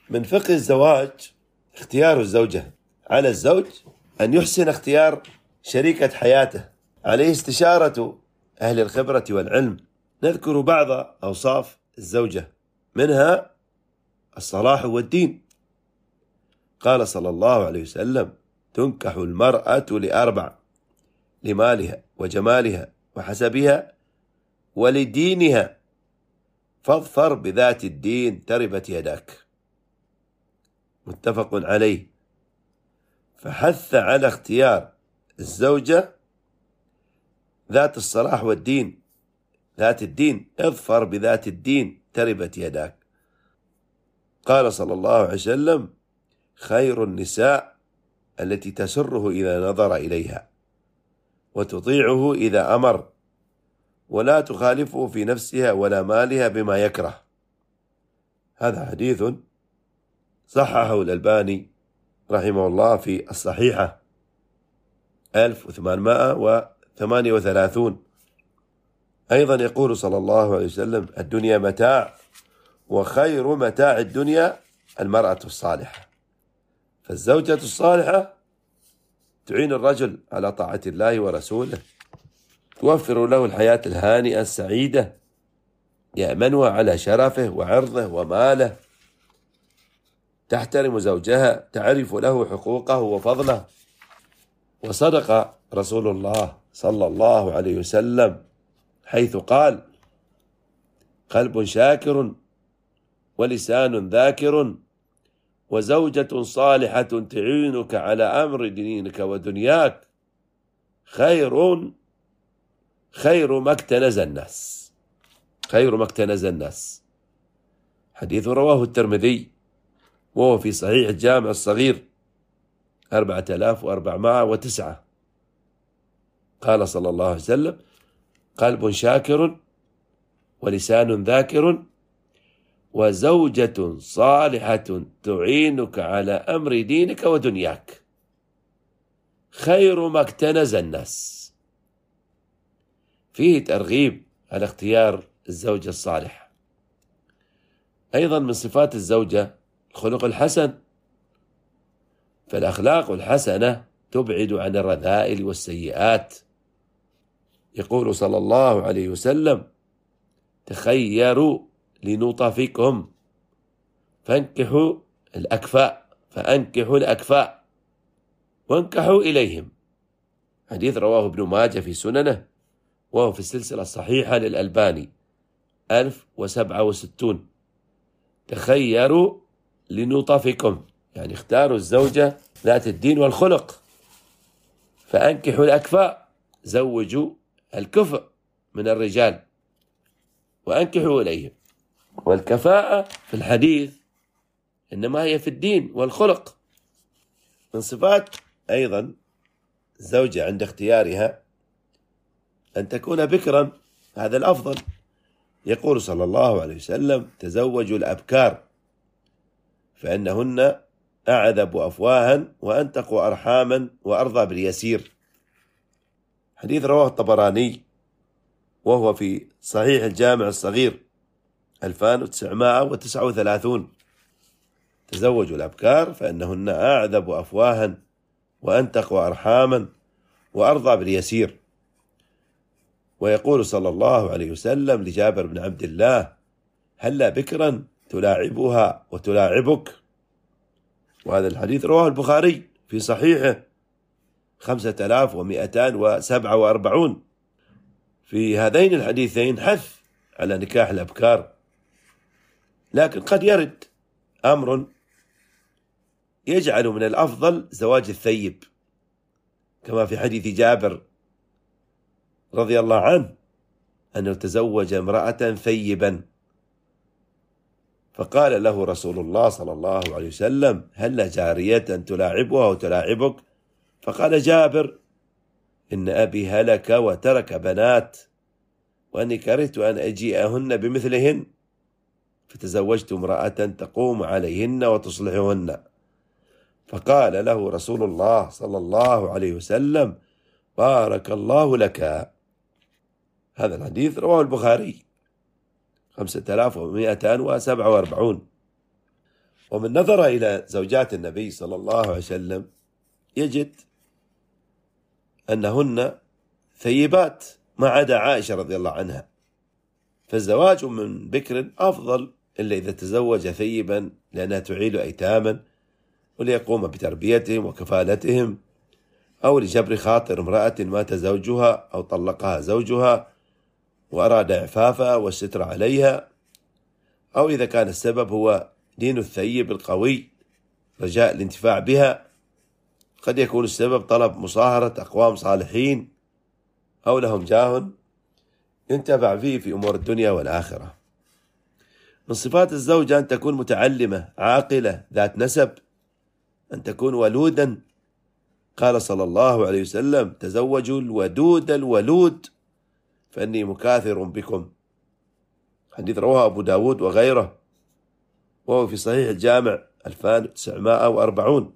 من فقه الزواج اختيار الزوجة. على الزوج أن يحسن اختيار شريكة حياته، عليه استشارة أهل الخبرة والعلم. نذكر بعض أوصاف الزوجة، منها الصلاح والدين. قال صلى الله عليه وسلم: تنكح المرأة لأربع: لمالها وجمالها وحسبها ولدينها، فاظفر بذات الدين تربت يداك. متفق عليه. فحث على اختيار الزوجة ذات الصلاح والدين، ذات الدين، اظفر بذات الدين تربت يداك. قال صلى الله عليه وسلم: خير النساء التي تسره إذا نظر إليها وتطيعه إذا أمر، ولا تخالفه في نفسها ولا مالها بما يكره. هذا حديث صححه الألباني رحمه الله في الصحيحة 1838. أيضا يقول صلى الله عليه وسلم: الدنيا متاع، وخير متاع الدنيا المرأة الصالحة. فالزوجة الصالحة تعين الرجل على طاعة الله ورسوله، توفر له الحياة الهانئة السعيدة، يأمنها على شرفه وعرضه وماله، تحترم زوجها، تعرف له حقوقه وفضله. وصدق رسول الله صلى الله عليه وسلم حيث قال: قلب شاكر ولسان ذاكر وزوجة صالحة تعينك على أمر دينك ودنياك خير ما اكتنز الناس. خير ما اكتنز الناس. حديث رواه الترمذي وهو في صحيح الجامع الصغير 4409. قال صلى الله عليه وسلم: قلب شاكر ولسان ذاكر وزوجة صالحة تعينك على أمر دينك ودنياك خير ما اكتنز الناس. فيه ترغيب على اختيار الزوجة الصالحة. أيضا من صفات الزوجة الخلق الحسن، فالأخلاق الحسنة تبعد عن الرذائل والسيئات. يقول صلى الله عليه وسلم: تخيروا لنطفكم فانكحوا الأكفاء وانكحوا إليهم. حديث رواه ابن ماجه في سننه وهو في السلسلة الصحيحة للألباني 1067. تخيروا لنطفكم، يعني اختاروا الزوجة ذات الدين والخلق. فأنكحوا الأكفاء، زوجوا الكفء من الرجال وأنكحوا إليهم. والكفاءة في الحديث إنما هي في الدين والخلق. من صفات أيضا الزوجة عند اختيارها أن تكون بكرا، هذا الأفضل. يقول صلى الله عليه وسلم: تزوجوا الأبكار فإنهن أعذب أفواها وأنتق أرحاما وأرضى باليسير. حديث رواه الطبراني وهو في صحيح الجامع الصغير 2939. تزوجوا الأبكار فإنهن أعذب أفواها وأنتق أرحاما وأرضى باليسير. ويقول صلى الله عليه وسلم لجابر بن عبد الله: هلا بكرا تلاعبها وتلاعبك. وهذا الحديث رواه البخاري في صحيحه 5247. في هذين الحديثين حث على نكاح الأبكار، لكن قد يرد أمر يجعل من الأفضل زواج الثيب، كما في حديث جابر رضي الله عنه أنه تزوج امرأة ثيبا، فقال له رسول الله صلى الله عليه وسلم: هل جارية تلاعبها وتلاعبك؟ فقال جابر: إن أبي هلك وترك بنات وأني كرهت أن أجيئهن بمثلهن، فتزوجت امرأة تقوم عليهن وتصلحهن. فقال له رسول الله صلى الله عليه وسلم: بارك الله لك. هذا الحديث رواه البخاري 5247. ومن نظر إلى زوجات النبي صلى الله عليه وسلم يجد أنهن ثيبات ما عدا عائشة رضي الله عنها، فالزواج من بكر أفضل إلا إذا تزوج ثيبا، لأنها تعيل أيتاما وليقوم بتربيتهم وكفالتهم، أو لجبر خاطر امرأة مات زوجها أو طلقها زوجها وأراد إعفافها والستر عليها، أو إذا كان السبب هو دين الثيب القوي رجاء الانتفاع بها. قد يكون السبب طلب مصاهرة أقوام صالحين أو لهم جاه ينتفع فيه في أمور الدنيا والآخرة. من صفات الزوجة أن تكون متعلمة عاقلة ذات نسب، أن تكون ولودا. قال صلى الله عليه وسلم: تزوجوا الودود الولود فإني مكاثر بكم. حديث رواه أبو داود وغيره، وهو في صحيح الجامع 2940.